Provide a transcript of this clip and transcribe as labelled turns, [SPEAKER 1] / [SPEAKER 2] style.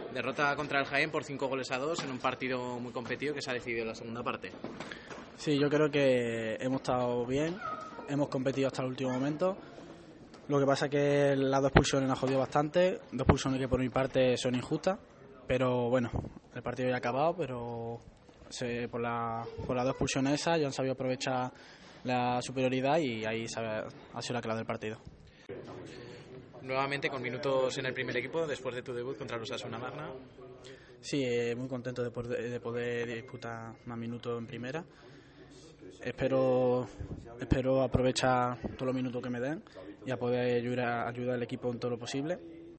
[SPEAKER 1] Derrota contra el Jaén por 5-2 en un partido muy competido que se ha decidido en la segunda parte.
[SPEAKER 2] Sí, yo creo que hemos estado bien, hemos competido hasta el último momento. Lo que pasa es que las 2 expulsiones nos han jodido bastante, 2 expulsiones que por mi parte son injustas, pero bueno, el partido ya ha acabado, pero por las 2 expulsiones esas ya han sabido aprovechar la superioridad y ahí ha sido la clave del partido.
[SPEAKER 1] Nuevamente con minutos en el primer equipo después de tu debut contra los Osasuna Magna.
[SPEAKER 2] Sí, muy contento de poder disputar más minutos en primera. Espero aprovechar todos los minutos que me den y a poder ayudar al equipo en todo lo posible.